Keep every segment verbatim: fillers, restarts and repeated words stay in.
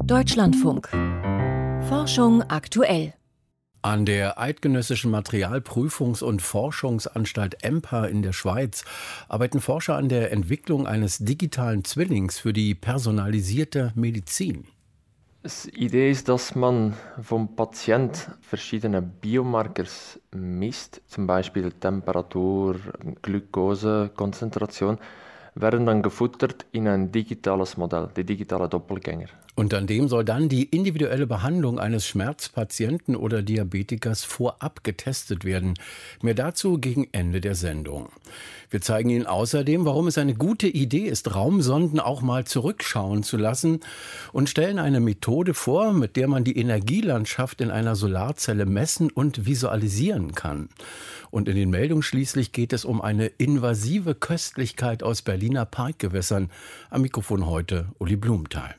Deutschlandfunk. Forschung aktuell. An der Eidgenössischen Materialprüfungs- und Forschungsanstalt E M P A in der Schweiz arbeiten Forscher an der Entwicklung eines digitalen Zwillings für die personalisierte Medizin. Die Idee ist, dass man vom Patient verschiedene Biomarkers misst, zum Beispiel Temperatur, Glucose, Konzentration, werden dann gefuttert in ein digitales Modell, die digitale Doppelgänger. Und an dem soll dann die individuelle Behandlung eines Schmerzpatienten oder Diabetikers vorab getestet werden. Mehr dazu gegen Ende der Sendung. Wir zeigen Ihnen außerdem, warum es eine gute Idee ist, Raumsonden auch mal zurückschauen zu lassen und stellen eine Methode vor, mit der man die Energielandschaft in einer Solarzelle messen und visualisieren kann. Und in den Meldungen schließlich geht es um eine invasive Köstlichkeit aus Berliner Parkgewässern. Am Mikrofon heute Uli Blumenthal.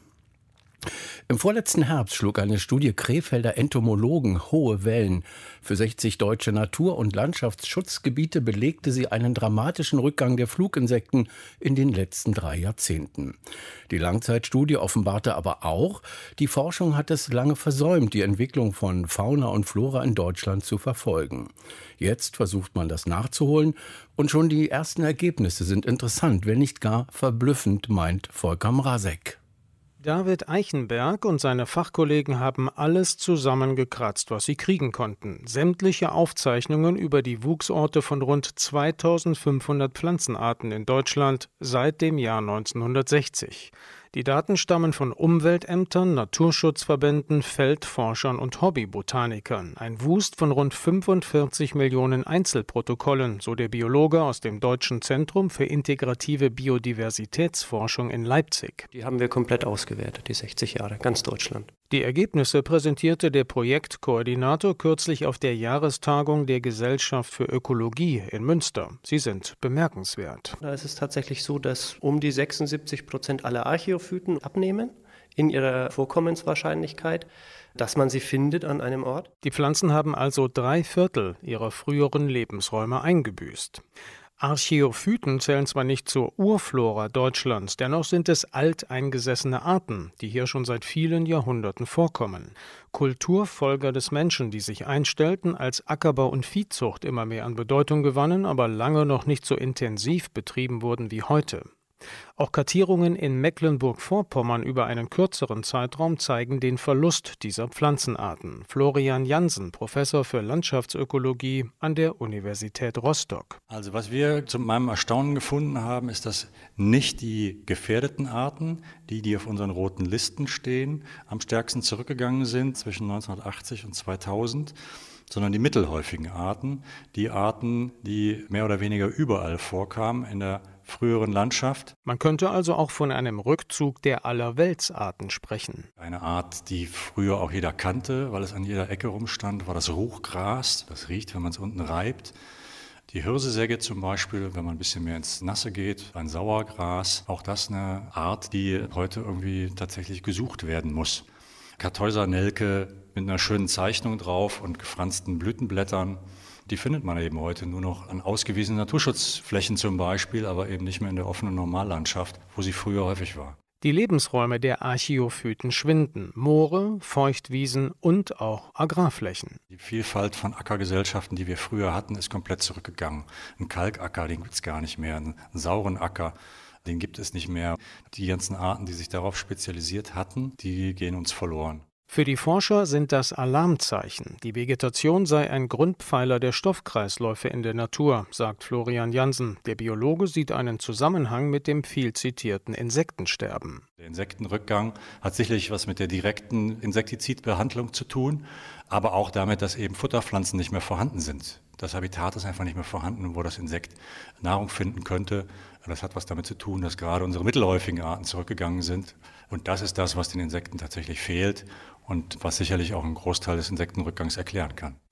Im vorletzten Herbst schlug eine Studie Krefelder Entomologen hohe Wellen. Für sechzig deutsche Natur- und Landschaftsschutzgebiete belegte sie einen dramatischen Rückgang der Fluginsekten in den letzten drei Jahrzehnten. Die Langzeitstudie offenbarte aber auch, die Forschung hat es lange versäumt, die Entwicklung von Fauna und Flora in Deutschland zu verfolgen. Jetzt versucht man das nachzuholen und schon die ersten Ergebnisse sind interessant, wenn nicht gar verblüffend, meint Volker Mrazek. David Eichenberg und seine Fachkollegen haben alles zusammengekratzt, was sie kriegen konnten. Sämtliche Aufzeichnungen über die Wuchsorte von rund zweitausendfünfhundert Pflanzenarten in Deutschland seit dem Jahr neunzehnhundertsechzig. Die Daten stammen von Umweltämtern, Naturschutzverbänden, Feldforschern und Hobbybotanikern. Ein Wust von rund fünfundvierzig Millionen Einzelprotokollen, so der Biologe aus dem Deutschen Zentrum für integrative Biodiversitätsforschung in Leipzig. Die haben wir komplett ausgewertet, die sechzig Jahre, ganz Deutschland. Die Ergebnisse präsentierte der Projektkoordinator kürzlich auf der Jahrestagung der Gesellschaft für Ökologie in Münster. Sie sind bemerkenswert. Da ist es tatsächlich so, dass um die sechsundsiebzig Prozent aller Archäophyten abnehmen in ihrer Vorkommenswahrscheinlichkeit, dass man sie findet an einem Ort. Die Pflanzen haben also drei Viertel ihrer früheren Lebensräume eingebüßt. Archäophyten zählen zwar nicht zur Urflora Deutschlands, dennoch sind es alteingesessene Arten, die hier schon seit vielen Jahrhunderten vorkommen. Kulturfolger des Menschen, die sich einstellten, als Ackerbau und Viehzucht immer mehr an Bedeutung gewannen, aber lange noch nicht so intensiv betrieben wurden wie heute. Auch Kartierungen in Mecklenburg-Vorpommern über einen kürzeren Zeitraum zeigen den Verlust dieser Pflanzenarten. Florian Jansen, Professor für Landschaftsökologie an der Universität Rostock. Also was wir zu meinem Erstaunen gefunden haben, ist, dass nicht die gefährdeten Arten, die, die auf unseren roten Listen stehen, am stärksten zurückgegangen sind zwischen neunzehnhundertachtzig und zweitausend, sondern die mittelhäufigen Arten, die Arten, die mehr oder weniger überall vorkamen in der früheren Landschaft. Man könnte also auch von einem Rückzug der Allerweltsarten sprechen. Eine Art, die früher auch jeder kannte, weil es an jeder Ecke rumstand, war das Ruchgras. Das riecht, wenn man es unten reibt. Die Hirsesäge zum Beispiel, wenn man ein bisschen mehr ins Nasse geht, ein Sauergras. Auch das eine Art, die heute irgendwie tatsächlich gesucht werden muss. Kartäuser-Nelke mit einer schönen Zeichnung drauf und gefransten Blütenblättern. Die findet man eben heute nur noch an ausgewiesenen Naturschutzflächen zum Beispiel, aber eben nicht mehr in der offenen Normallandschaft, wo sie früher häufig war. Die Lebensräume der Archäophyten schwinden. Moore, Feuchtwiesen und auch Agrarflächen. Die Vielfalt von Ackergesellschaften, die wir früher hatten, ist komplett zurückgegangen. Ein Kalkacker, den gibt es gar nicht mehr. Einen sauren Acker, den gibt es nicht mehr. Die ganzen Arten, die sich darauf spezialisiert hatten, die gehen uns verloren. Für die Forscher sind das Alarmzeichen. Die Vegetation sei ein Grundpfeiler der Stoffkreisläufe in der Natur, sagt Florian Jansen. Der Biologe sieht einen Zusammenhang mit dem viel zitierten Insektensterben. Der Insektenrückgang hat sicherlich was mit der direkten Insektizidbehandlung zu tun, aber auch damit, dass eben Futterpflanzen nicht mehr vorhanden sind. Das Habitat ist einfach nicht mehr vorhanden, wo das Insekt Nahrung finden könnte. Das hat was damit zu tun, dass gerade unsere mittelhäufigen Arten zurückgegangen sind. Und das ist das, was den Insekten tatsächlich fehlt und was sicherlich auch einen Großteil des Insektenrückgangs erklären kann.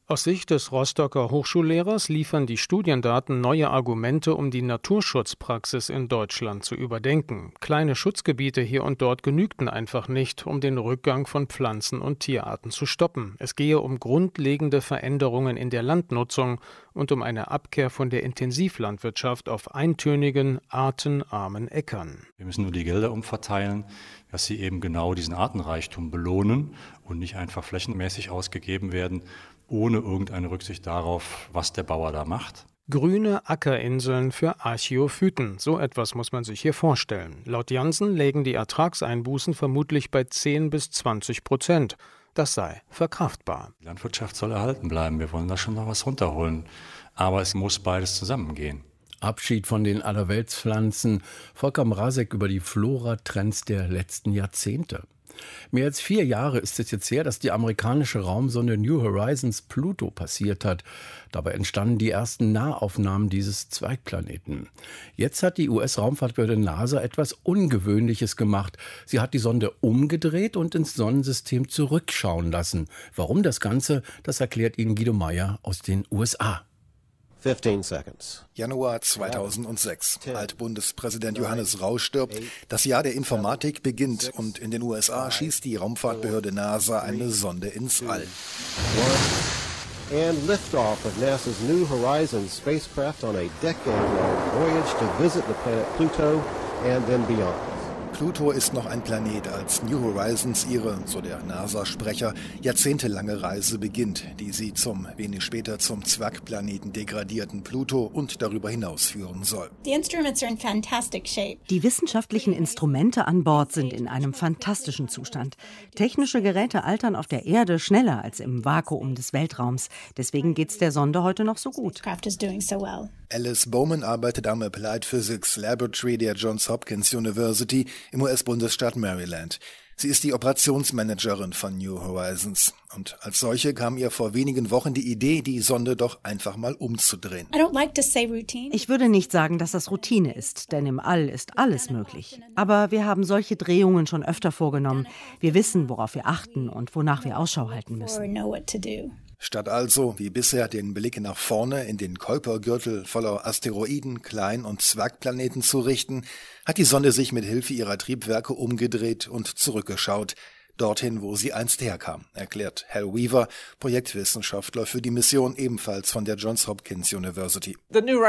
Aus Sicht des Rostocker Hochschullehrers liefern die Studiendaten neue Argumente, um die Naturschutzpraxis in Deutschland zu überdenken. Kleine Schutzgebiete hier und dort genügten einfach nicht, um den Rückgang von Pflanzen- und Tierarten zu stoppen. Es gehe um grundlegende Veränderungen in der Landnutzung und um eine Abkehr von der Intensivlandwirtschaft auf eintönigen, artenarmen Äckern. Wir müssen nur die Gelder umverteilen, dass sie eben genau diesen Artenreichtum belohnen und nicht einfach flächenmäßig ausgegeben werden, ohne irgendeine Rücksicht darauf, was der Bauer da macht. Grüne Ackerinseln für Archäophyten, so etwas muss man sich hier vorstellen. Laut Jansen lägen die Ertragseinbußen vermutlich bei zehn bis zwanzig Prozent. Das sei verkraftbar. Die Landwirtschaft soll erhalten bleiben, wir wollen da schon noch was runterholen. Aber es muss beides zusammengehen. Abschied von den Allerweltspflanzen. Volker Mrazek über die Flora-Trends der letzten Jahrzehnte. Mehr als vier Jahre ist es jetzt her, dass die amerikanische Raumsonde New Horizons Pluto passiert hat. Dabei entstanden die ersten Nahaufnahmen dieses Zwergplaneten. Jetzt hat die U S-Raumfahrtbehörde NASA etwas Ungewöhnliches gemacht. Sie hat die Sonde umgedreht und ins Sonnensystem zurückschauen lassen. Warum das Ganze, das erklärt Ihnen Guido Meyer aus den U S A. fifteen seconds. Januar zweitausendsechs. Altbundespräsident Johannes Rau stirbt. Das Jahr der Informatik beginnt und in den U S A schießt die Raumfahrtbehörde NASA eine Sonde ins All. And liftoff of NASA's New Horizons spacecraft on a decade-long voyage to visit the planet Pluto and then beyond. Pluto ist noch ein Planet, als New Horizons ihre, so der NASA-Sprecher, jahrzehntelange Reise beginnt, die sie zum wenig später zum Zwergplaneten degradierten Pluto und darüber hinaus führen soll. Die wissenschaftlichen Instrumente an Bord sind in einem fantastischen Zustand. Technische Geräte altern auf der Erde schneller als im Vakuum des Weltraums. Deswegen geht's der Sonde heute noch so gut. Alice Bowman arbeitet am Applied Physics Laboratory der Johns Hopkins University im U S-Bundesstaat Maryland. Sie ist die Operationsmanagerin von New Horizons. Und als solche kam ihr vor wenigen Wochen die Idee, die Sonde doch einfach mal umzudrehen. Ich würde nicht sagen, dass das Routine ist, denn im All ist alles möglich. Aber wir haben solche Drehungen schon öfter vorgenommen. Wir wissen, worauf wir achten und wonach wir Ausschau halten müssen. Statt also, wie bisher, den Blick nach vorne in den Kuipergürtel voller Asteroiden, Klein- und Zwergplaneten zu richten, hat die Sonde sich mit Hilfe ihrer Triebwerke umgedreht und zurückgeschaut, dorthin, wo sie einst herkam, erklärt Hal Weaver, Projektwissenschaftler für die Mission ebenfalls von der Johns Hopkins University. New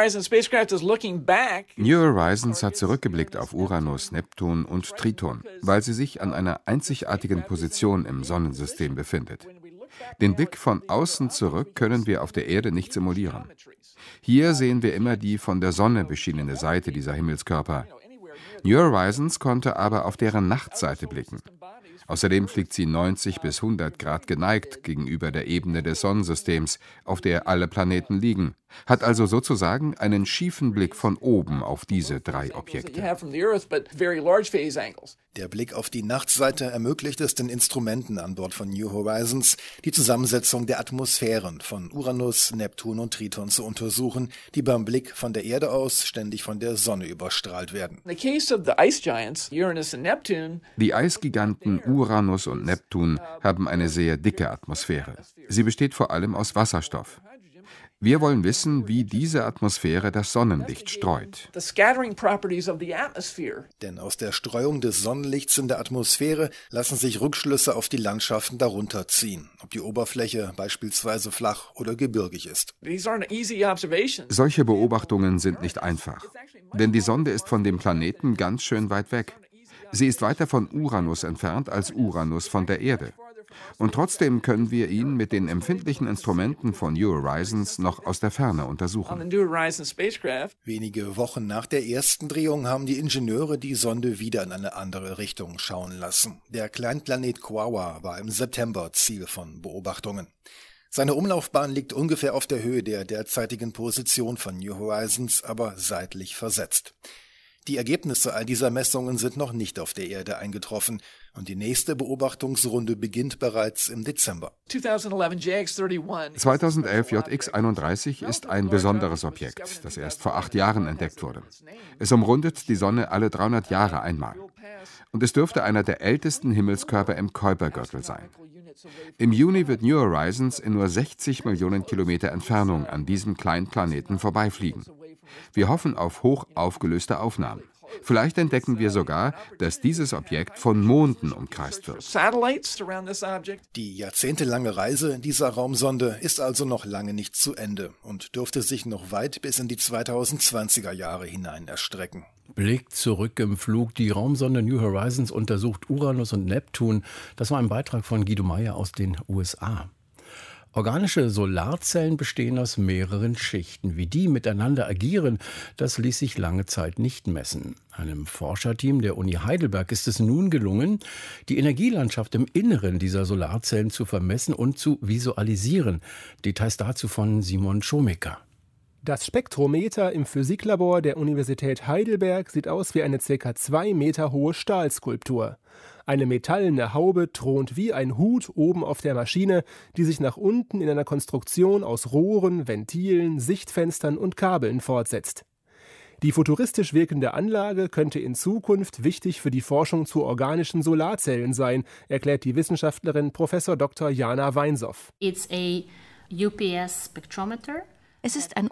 Horizons hat zurückgeblickt auf Uranus, Neptun und Triton, weil sie sich an einer einzigartigen Position im Sonnensystem befindet. Den Blick von außen zurück können wir auf der Erde nicht simulieren. Hier sehen wir immer die von der Sonne beschienene Seite dieser Himmelskörper. New Horizons konnte aber auf deren Nachtseite blicken. Außerdem fliegt sie neunzig bis hundert Grad geneigt gegenüber der Ebene des Sonnensystems, auf der alle Planeten liegen, hat also sozusagen einen schiefen Blick von oben auf diese drei Objekte. Der Blick auf die Nachtseite ermöglicht es den Instrumenten an Bord von New Horizons, die Zusammensetzung der Atmosphären von Uranus, Neptun und Triton zu untersuchen, die beim Blick von der Erde aus ständig von der Sonne überstrahlt werden. Die Eisgiganten Uranus und Neptun haben eine sehr dicke Atmosphäre. Sie besteht vor allem aus Wasserstoff. Wir wollen wissen, wie diese Atmosphäre das Sonnenlicht streut. Denn aus der Streuung des Sonnenlichts in der Atmosphäre lassen sich Rückschlüsse auf die Landschaften darunter ziehen, ob die Oberfläche beispielsweise flach oder gebirgig ist. Solche Beobachtungen sind nicht einfach, denn die Sonde ist von dem Planeten ganz schön weit weg. Sie ist weiter von Uranus entfernt als Uranus von der Erde. Und trotzdem können wir ihn mit den empfindlichen Instrumenten von New Horizons noch aus der Ferne untersuchen. Wenige Wochen nach der ersten Drehung haben die Ingenieure die Sonde wieder in eine andere Richtung schauen lassen. Der Kleinplanet Quaoar war im September Ziel von Beobachtungen. Seine Umlaufbahn liegt ungefähr auf der Höhe der derzeitigen Position von New Horizons, aber seitlich versetzt. Die Ergebnisse all dieser Messungen sind noch nicht auf der Erde eingetroffen und die nächste Beobachtungsrunde beginnt bereits im Dezember. zweitausendelf J X einunddreißig ist ein besonderes Objekt, das erst vor acht Jahren entdeckt wurde. Es umrundet die Sonne alle dreihundert Jahre einmal. Und es dürfte einer der ältesten Himmelskörper im Kuipergürtel sein. Im Juni wird New Horizons in nur sechzig Millionen Kilometer Entfernung an diesem kleinen Planeten vorbeifliegen. Wir hoffen auf hoch aufgelöste Aufnahmen. Vielleicht entdecken wir sogar, dass dieses Objekt von Monden umkreist wird. Die jahrzehntelange Reise in dieser Raumsonde ist also noch lange nicht zu Ende und dürfte sich noch weit bis in die zweitausendzwanziger Jahre hinein erstrecken. Blickt zurück im Flug. Die Raumsonde New Horizons untersucht Uranus und Neptun. Das war ein Beitrag von Guido Meyer aus den U S A. Organische Solarzellen bestehen aus mehreren Schichten. Wie die miteinander agieren, das ließ sich lange Zeit nicht messen. Einem Forscherteam der Uni Heidelberg ist es nun gelungen, die Energielandschaft im Inneren dieser Solarzellen zu vermessen und zu visualisieren. Details dazu von Simon Schomecker. Das Spektrometer im Physiklabor der Universität Heidelberg sieht aus wie eine ca. zwei Meter hohe Stahlskulptur. Eine metallene Haube thront wie ein Hut oben auf der Maschine, die sich nach unten in einer Konstruktion aus Rohren, Ventilen, Sichtfenstern und Kabeln fortsetzt. Die futuristisch wirkende Anlage könnte in Zukunft wichtig für die Forschung zu organischen Solarzellen sein, erklärt die Wissenschaftlerin Professor Doktor Jana Weinsoff. It's a U P S spectrometer. Es ist ein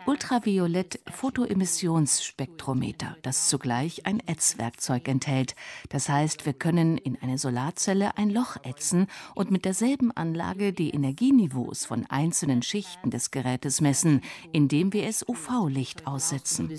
Ultraviolett-Photoemissionsspektrometer, das zugleich ein Ätzwerkzeug enthält. Das heißt, wir können in eine Solarzelle ein Loch ätzen und mit derselben Anlage die Energieniveaus von einzelnen Schichten des Gerätes messen, indem wir es U V-Licht aussetzen.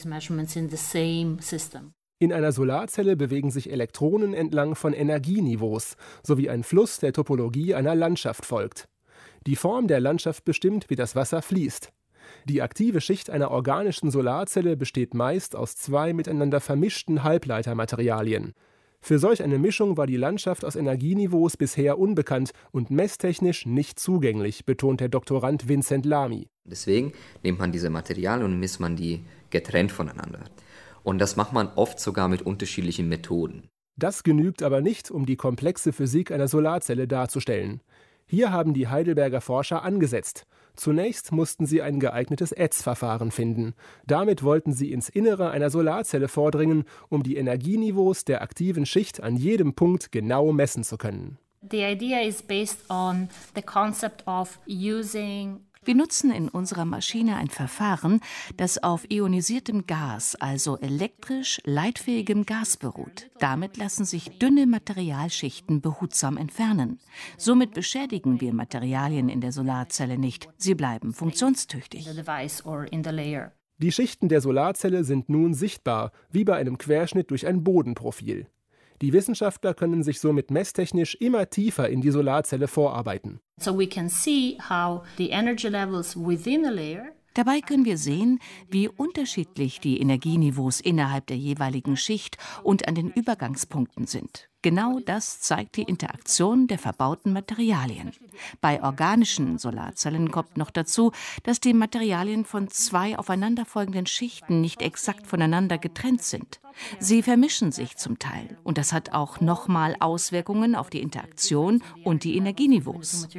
In einer Solarzelle bewegen sich Elektronen entlang von Energieniveaus, sowie ein Fluss der Topologie einer Landschaft folgt. Die Form der Landschaft bestimmt, wie das Wasser fließt. Die aktive Schicht einer organischen Solarzelle besteht meist aus zwei miteinander vermischten Halbleitermaterialien. Für solch eine Mischung war die Landschaft aus Energieniveaus bisher unbekannt und messtechnisch nicht zugänglich, betont der Doktorand Vincent Lamy. Deswegen nimmt man diese Materialien und misst man die getrennt voneinander. Und das macht man oft sogar mit unterschiedlichen Methoden. Das genügt aber nicht, um die komplexe Physik einer Solarzelle darzustellen. Hier haben die Heidelberger Forscher angesetzt. Zunächst mussten sie ein geeignetes Ätzverfahren finden. Damit wollten sie ins Innere einer Solarzelle vordringen, um die Energieniveaus der aktiven Schicht an jedem Punkt genau messen zu können. The idea is based on the concept of using Wir nutzen in unserer Maschine ein Verfahren, das auf ionisiertem Gas, also elektrisch leitfähigem Gas beruht. Damit lassen sich dünne Materialschichten behutsam entfernen. Somit beschädigen wir Materialien in der Solarzelle nicht. Sie bleiben funktionstüchtig. Die Schichten der Solarzelle sind nun sichtbar, wie bei einem Querschnitt durch ein Bodenprofil. Die Wissenschaftler können sich somit messtechnisch immer tiefer in die Solarzelle vorarbeiten. So we can see how the energy levels within a layer. Dabei können wir sehen, wie unterschiedlich die Energieniveaus innerhalb der jeweiligen Schicht und an den Übergangspunkten sind. Genau das zeigt die Interaktion der verbauten Materialien. Bei organischen Solarzellen kommt noch dazu, dass die Materialien von zwei aufeinanderfolgenden Schichten nicht exakt voneinander getrennt sind. Sie vermischen sich zum Teil und das hat auch nochmal Auswirkungen auf die Interaktion und die Energieniveaus.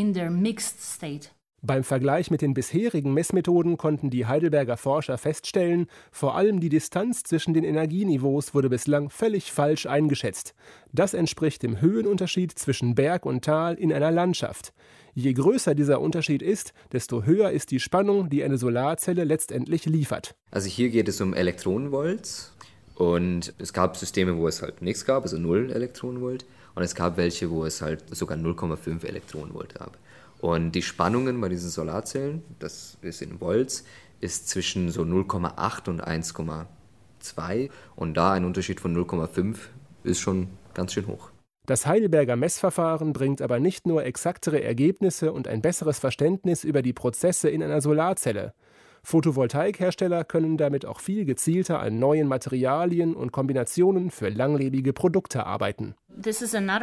Beim Vergleich mit den bisherigen Messmethoden konnten die Heidelberger Forscher feststellen, vor allem die Distanz zwischen den Energieniveaus wurde bislang völlig falsch eingeschätzt. Das entspricht dem Höhenunterschied zwischen Berg und Tal in einer Landschaft. Je größer dieser Unterschied ist, desto höher ist die Spannung, die eine Solarzelle letztendlich liefert. Also hier geht es um Elektronenvolts und es gab Systeme, wo es halt nichts gab, also null Elektronenvolt, und es gab welche, wo es halt sogar null Komma fünf Elektronenvolt gab. Und die Spannungen bei diesen Solarzellen, das ist in Volts, ist zwischen so null Komma acht und eins Komma zwei. Und da ein Unterschied von null Komma fünf ist schon ganz schön hoch. Das Heidelberger Messverfahren bringt aber nicht nur exaktere Ergebnisse und ein besseres Verständnis über die Prozesse in einer Solarzelle. Photovoltaikhersteller können damit auch viel gezielter an neuen Materialien und Kombinationen für langlebige Produkte arbeiten. Das ist ein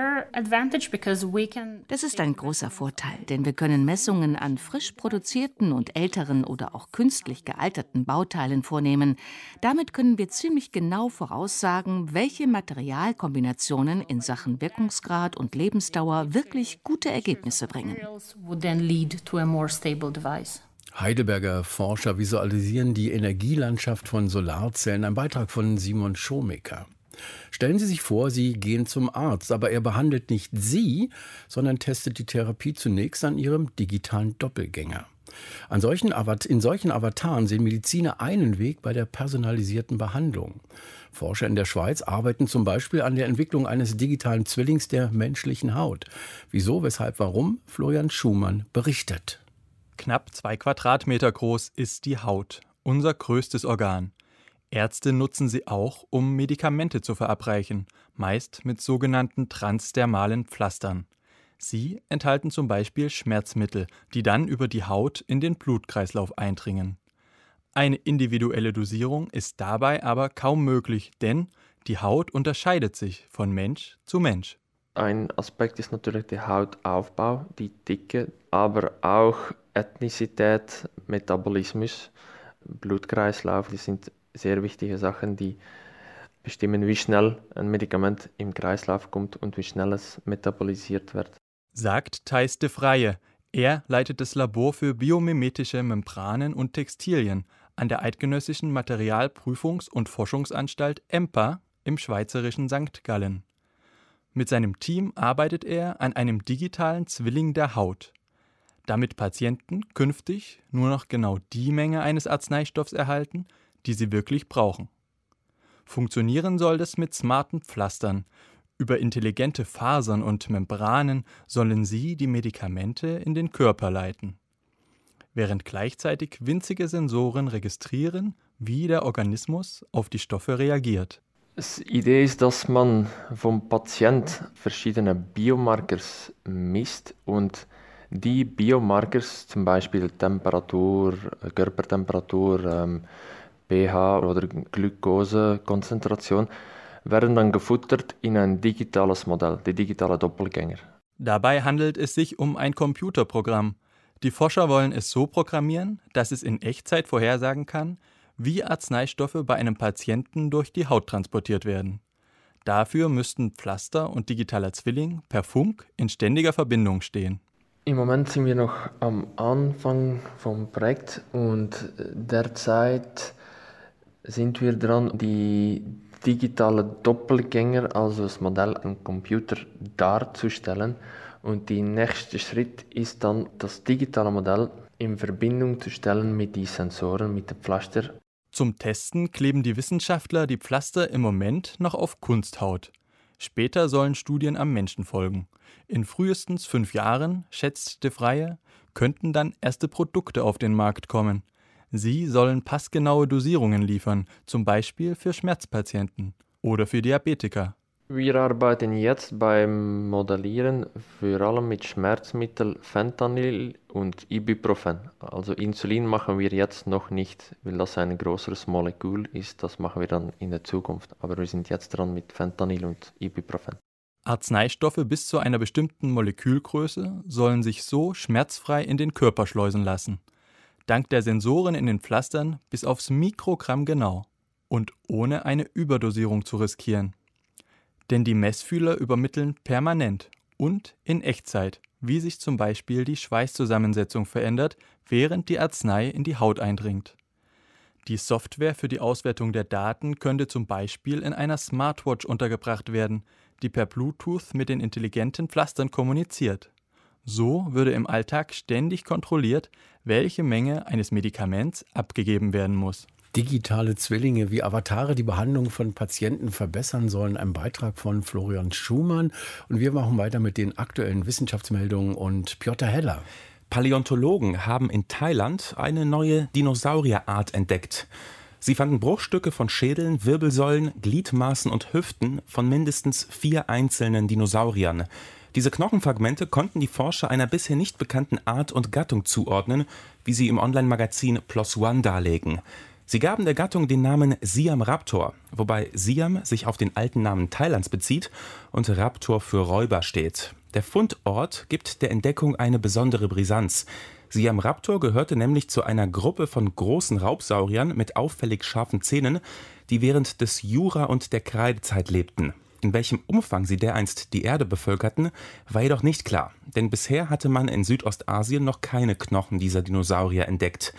großer Vorteil, denn wir können Messungen an frisch produzierten und älteren oder auch künstlich gealterten Bauteilen vornehmen. Damit können wir ziemlich genau voraussagen, welche Materialkombinationen in Sachen Wirkungsgrad und Lebensdauer wirklich gute Ergebnisse bringen. Heidelberger Forscher visualisieren die Energielandschaft von Solarzellen. Ein Beitrag von Simon Schomecker. Stellen Sie sich vor, Sie gehen zum Arzt, aber er behandelt nicht Sie, sondern testet die Therapie zunächst an Ihrem digitalen Doppelgänger. An solchen Avat- in solchen Avataren sehen Mediziner einen Weg bei der personalisierten Behandlung. Forscher in der Schweiz arbeiten zum Beispiel an der Entwicklung eines digitalen Zwillings der menschlichen Haut. Wieso, weshalb, warum? Florian Schumann berichtet. Knapp zwei Quadratmeter groß ist die Haut, unser größtes Organ. Ärzte nutzen sie auch, um Medikamente zu verabreichen, meist mit sogenannten transdermalen Pflastern. Sie enthalten zum Beispiel Schmerzmittel, die dann über die Haut in den Blutkreislauf eindringen. Eine individuelle Dosierung ist dabei aber kaum möglich, denn die Haut unterscheidet sich von Mensch zu Mensch. Ein Aspekt ist natürlich der Hautaufbau, die Dicke, aber auch Ethnizität, Metabolismus, Blutkreislauf, das sind sehr wichtige Sachen, die bestimmen, wie schnell ein Medikament im Kreislauf kommt und wie schnell es metabolisiert wird. Sagt Thijs de Vrije. Er leitet das Labor für biomimetische Membranen und Textilien an der Eidgenössischen Materialprüfungs- und Forschungsanstalt E M P A im schweizerischen Sankt Gallen. Mit seinem Team arbeitet er an einem digitalen Zwilling der Haut, damit Patienten künftig nur noch genau die Menge eines Arzneistoffs erhalten, die sie wirklich brauchen. Funktionieren soll das mit smarten Pflastern. Über intelligente Fasern und Membranen sollen sie die Medikamente in den Körper leiten, während gleichzeitig winzige Sensoren registrieren, wie der Organismus auf die Stoffe reagiert. Die Idee ist, dass man vom Patient verschiedene Biomarkers misst und die Biomarkers, zum Beispiel Temperatur, Körpertemperatur, ähm, pH oder Glukosekonzentration, werden dann gefuttert in ein digitales Modell, die digitale Doppelgänger. Dabei handelt es sich um ein Computerprogramm. Die Forscher wollen es so programmieren, dass es in Echtzeit vorhersagen kann, wie Arzneistoffe bei einem Patienten durch die Haut transportiert werden. Dafür müssten Pflaster und digitaler Zwilling per Funk in ständiger Verbindung stehen. Im Moment sind wir noch am Anfang vom Projekt und derzeit sind wir dran, die digitale Doppelgänger, also das Modell am Computer, darzustellen. Und der nächste Schritt ist dann, das digitale Modell in Verbindung zu stellen mit den Sensoren, mit den Pflaster. Zum Testen kleben die Wissenschaftler die Pflaster im Moment noch auf Kunsthaut. Später sollen Studien am Menschen folgen. In frühestens fünf Jahren, schätzt de Vrije, könnten dann erste Produkte auf den Markt kommen. Sie sollen passgenaue Dosierungen liefern, zum Beispiel für Schmerzpatienten oder für Diabetiker. Wir arbeiten jetzt beim Modellieren vor allem mit Schmerzmitteln Fentanyl und Ibuprofen. Also Insulin machen wir jetzt noch nicht, weil das ein größeres Molekül ist. Das machen wir dann in der Zukunft. Aber wir sind jetzt dran mit Fentanyl und Ibuprofen. Arzneistoffe bis zu einer bestimmten Molekülgröße sollen sich so schmerzfrei in den Körper schleusen lassen. Dank der Sensoren in den Pflastern bis aufs Mikrogramm genau und ohne eine Überdosierung zu riskieren. Denn die Messfühler übermitteln permanent und in Echtzeit, wie sich zum Beispiel die Schweißzusammensetzung verändert, während die Arznei in die Haut eindringt. Die Software für die Auswertung der Daten könnte zum Beispiel in einer Smartwatch untergebracht werden, die per Bluetooth mit den intelligenten Pflastern kommuniziert. So würde im Alltag ständig kontrolliert, welche Menge eines Medikaments abgegeben werden muss. Digitale Zwillinge wie Avatare die Behandlung von Patienten verbessern sollen. Ein Beitrag von Florian Schumann. Und wir machen weiter mit den aktuellen Wissenschaftsmeldungen und Piotr Heller. Paläontologen haben in Thailand eine neue Dinosaurierart entdeckt. Sie fanden Bruchstücke von Schädeln, Wirbelsäulen, Gliedmaßen und Hüften von mindestens vier einzelnen Dinosauriern. Diese Knochenfragmente konnten die Forscher einer bisher nicht bekannten Art und Gattung zuordnen, wie sie im Online-Magazin PLOS ONE darlegen. Sie gaben der Gattung den Namen Siamraptor, wobei Siam sich auf den alten Namen Thailands bezieht und Raptor für Räuber steht. Der Fundort gibt der Entdeckung eine besondere Brisanz. Siamraptor gehörte nämlich zu einer Gruppe von großen Raubsauriern mit auffällig scharfen Zähnen, die während des Jura- und der Kreidezeit lebten. In welchem Umfang sie dereinst die Erde bevölkerten, war jedoch nicht klar, denn bisher hatte man in Südostasien noch keine Knochen dieser Dinosaurier entdeckt.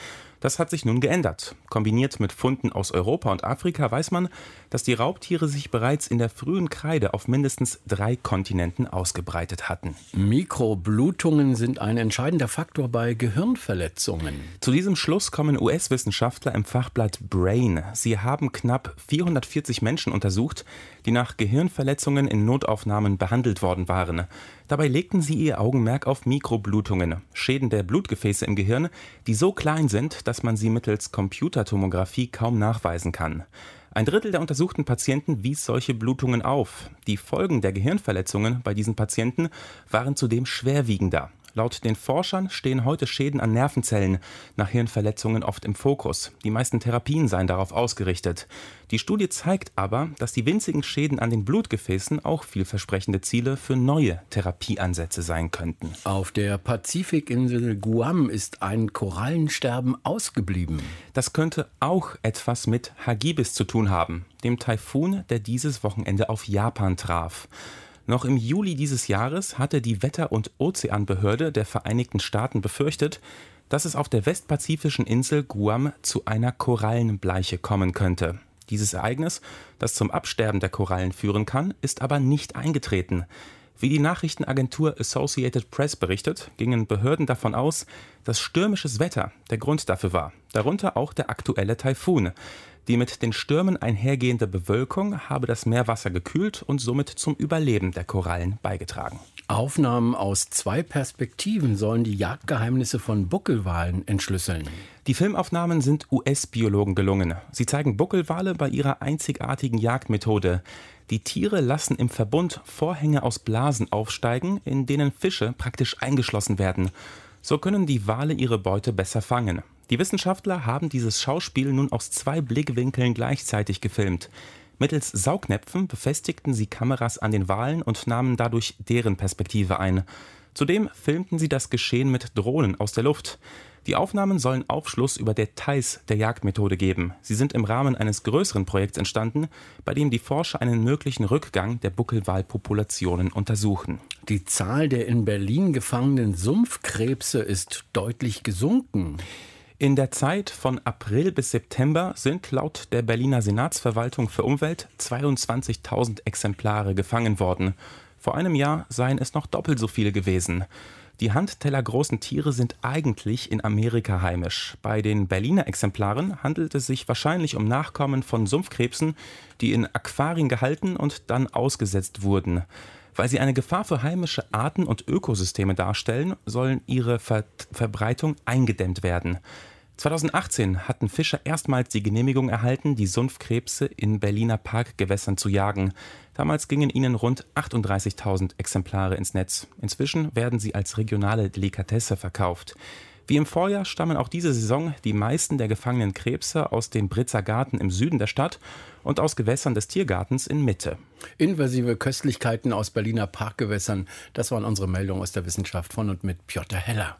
Das hat sich nun geändert. Kombiniert mit Funden aus Europa und Afrika weiß man, dass die Raubtiere sich bereits in der frühen Kreide auf mindestens drei Kontinenten ausgebreitet hatten. Mikroblutungen sind ein entscheidender Faktor bei Gehirnverletzungen. Zu diesem Schluss kommen U S-Wissenschaftler im Fachblatt Brain. Sie haben knapp vierhundertvierzig Menschen untersucht, die nach Gehirnverletzungen in Notaufnahmen behandelt worden waren. Dabei legten sie ihr Augenmerk auf Mikroblutungen, Schäden der Blutgefäße im Gehirn, die so klein sind, dass man sie mittels Computertomographie kaum nachweisen kann. Ein Drittel der untersuchten Patienten wies solche Blutungen auf. Die Folgen der Gehirnverletzungen bei diesen Patienten waren zudem schwerwiegender. Laut den Forschern stehen heute Schäden an Nervenzellen nach Hirnverletzungen oft im Fokus. Die meisten Therapien seien darauf ausgerichtet. Die Studie zeigt aber, dass die winzigen Schäden an den Blutgefäßen auch vielversprechende Ziele für neue Therapieansätze sein könnten. Auf der Pazifikinsel Guam ist ein Korallensterben ausgeblieben. Das könnte auch etwas mit Hagibis zu tun haben, dem Taifun, der dieses Wochenende auf Japan traf. Noch im Juli dieses Jahres hatte die Wetter- und Ozeanbehörde der Vereinigten Staaten befürchtet, dass es auf der westpazifischen Insel Guam zu einer Korallenbleiche kommen könnte. Dieses Ereignis, das zum Absterben der Korallen führen kann, ist aber nicht eingetreten. Wie die Nachrichtenagentur Associated Press berichtet, gingen Behörden davon aus, dass stürmisches Wetter der Grund dafür war, darunter auch der aktuelle Taifun. Die mit den Stürmen einhergehende Bewölkung habe das Meerwasser gekühlt und somit zum Überleben der Korallen beigetragen. Aufnahmen aus zwei Perspektiven sollen die Jagdgeheimnisse von Buckelwalen entschlüsseln. Die Filmaufnahmen sind U S-Biologen gelungen. Sie zeigen Buckelwale bei ihrer einzigartigen Jagdmethode. Die Tiere lassen im Verbund Vorhänge aus Blasen aufsteigen, in denen Fische praktisch eingeschlossen werden. So können die Wale ihre Beute besser fangen. Die Wissenschaftler haben dieses Schauspiel nun aus zwei Blickwinkeln gleichzeitig gefilmt. Mittels Saugnäpfen befestigten sie Kameras an den Walen und nahmen dadurch deren Perspektive ein. Zudem filmten sie das Geschehen mit Drohnen aus der Luft. Die Aufnahmen sollen Aufschluss über Details der Jagdmethode geben. Sie sind im Rahmen eines größeren Projekts entstanden, bei dem die Forscher einen möglichen Rückgang der Buckelwalpopulationen untersuchen. Die Zahl der in Berlin gefangenen Sumpfkrebse ist deutlich gesunken. In der Zeit von April bis September sind laut der Berliner Senatsverwaltung für Umwelt zweiundzwanzigtausend Exemplare gefangen worden. Vor einem Jahr seien es noch doppelt so viele gewesen. Die handtellergroßen Tiere sind eigentlich in Amerika heimisch. Bei den Berliner Exemplaren handelt es sich wahrscheinlich um Nachkommen von Sumpfkrebsen, die in Aquarien gehalten und dann ausgesetzt wurden. Weil sie eine Gefahr für heimische Arten und Ökosysteme darstellen, sollen ihre Ver- Verbreitung eingedämmt werden. zweitausendachtzehn hatten Fischer erstmals die Genehmigung erhalten, die Sumpfkrebse in Berliner Parkgewässern zu jagen. Damals gingen ihnen rund achtunddreißigtausend Exemplare ins Netz. Inzwischen werden sie als regionale Delikatesse verkauft. Wie im Vorjahr stammen auch diese Saison die meisten der gefangenen Krebse aus dem Britzer Garten im Süden der Stadt und aus Gewässern des Tiergartens in Mitte. Invasive Köstlichkeiten aus Berliner Parkgewässern, das waren unsere Meldungen aus der Wissenschaft von und mit Piotr Heller.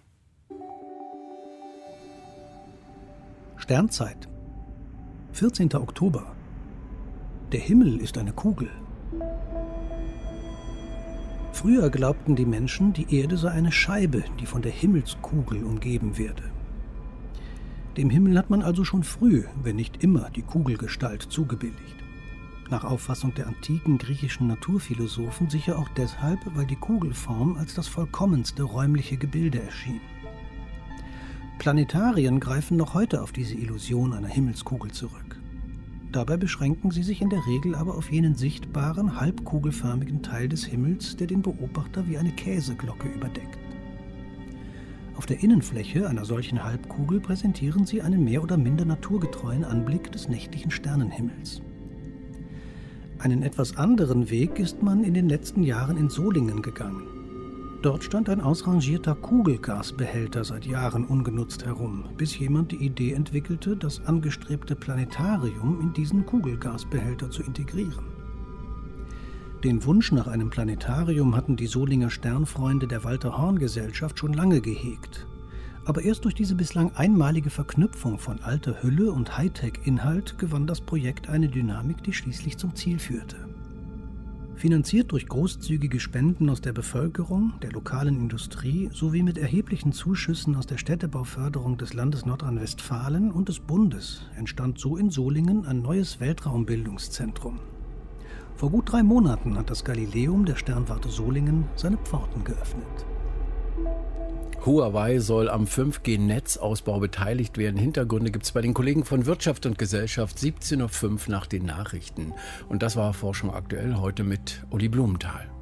Sternzeit, vierzehnter Oktober. Der Himmel ist eine Kugel. Früher glaubten die Menschen, die Erde sei eine Scheibe, die von der Himmelskugel umgeben werde. Dem Himmel hat man also schon früh, wenn nicht immer, die Kugelgestalt zugebilligt. Nach Auffassung der antiken griechischen Naturphilosophen sicher auch deshalb, weil die Kugelform als das vollkommenste räumliche Gebilde erschien. Planetarien greifen noch heute auf diese Illusion einer Himmelskugel zurück. Dabei beschränken sie sich in der Regel aber auf jenen sichtbaren, halbkugelförmigen Teil des Himmels, der den Beobachter wie eine Käseglocke überdeckt. Auf der Innenfläche einer solchen Halbkugel präsentieren sie einen mehr oder minder naturgetreuen Anblick des nächtlichen Sternenhimmels. Einen etwas anderen Weg ist man in den letzten Jahren in Solingen gegangen. Dort stand ein ausrangierter Kugelgasbehälter seit Jahren ungenutzt herum, bis jemand die Idee entwickelte, das angestrebte Planetarium in diesen Kugelgasbehälter zu integrieren. Den Wunsch nach einem Planetarium hatten die Solinger Sternfreunde der Walter-Horn-Gesellschaft schon lange gehegt. Aber erst durch diese bislang einmalige Verknüpfung von alter Hülle und Hightech-Inhalt gewann das Projekt eine Dynamik, die schließlich zum Ziel führte. Finanziert durch großzügige Spenden aus der Bevölkerung, der lokalen Industrie sowie mit erheblichen Zuschüssen aus der Städtebauförderung des Landes Nordrhein-Westfalen und des Bundes entstand so in Solingen ein neues Weltraumbildungszentrum. Vor gut drei Monaten hat das Galileum der Sternwarte Solingen seine Pforten geöffnet. Huawei soll am fünf G-Netzausbau beteiligt werden. Hintergründe gibt es bei den Kollegen von Wirtschaft und Gesellschaft siebzehn Uhr fünf nach den Nachrichten. Und das war Forschung aktuell heute mit Uli Blumenthal.